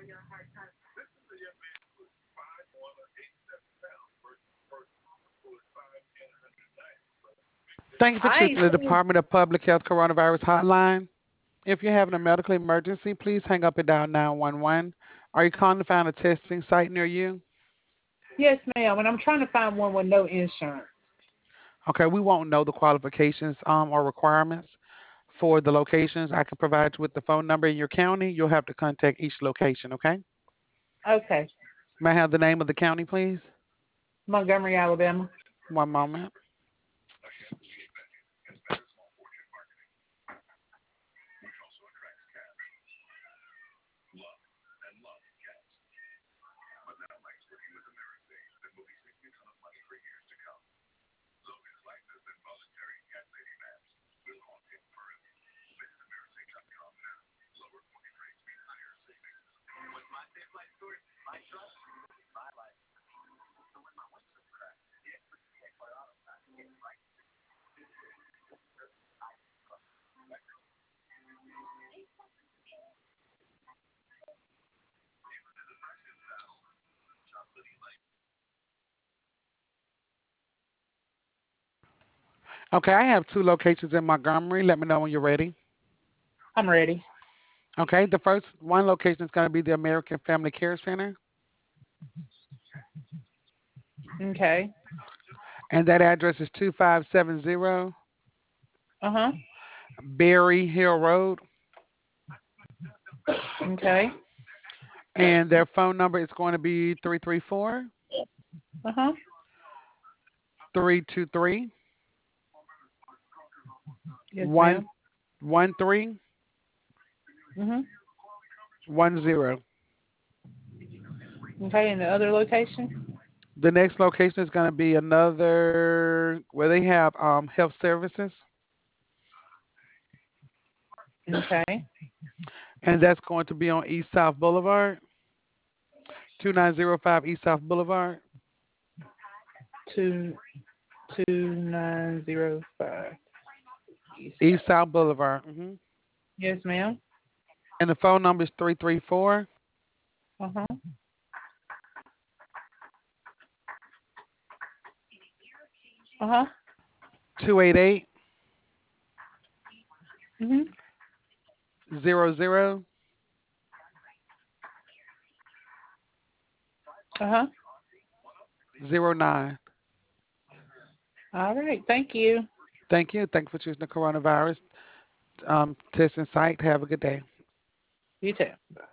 Thank you for I choosing ain't the seen. Department of Public Health Coronavirus Hotline. If you're having a medical emergency, please hang up and dial 911. Are you calling to find a testing site near you? Yes, ma'am. And I'm trying to find one with no insurance. Okay, we won't know the qualifications or requirements for the locations. I can provide you with the phone number in your county. You'll have to contact each location, okay? Okay. May I have the name of the county, please? Montgomery, Alabama. One moment. Okay, I have two locations in Montgomery. Let me know when you're ready. I'm ready. Okay, the first one location is going to be the American Family Care Center, Okay. and that address is 2570 Uh-huh. Berry Hill Road, Okay. and their phone number is going to be 334 Uh-huh. 323 Yes, one ma'am. 1310. Mhm. Okay, and the other location? The next location is going to be another where they have health services, Okay. and that's going to be on East South Boulevard, 2905 East South Boulevard, 22905 East East South. South Boulevard. Yes, ma'am. And the phone number is 334 Uh-huh. 288 Mhm. 0009. Uh-huh. All right. Thank you. Thank you. Thank you for choosing the coronavirus testing site. Have a good day. You too.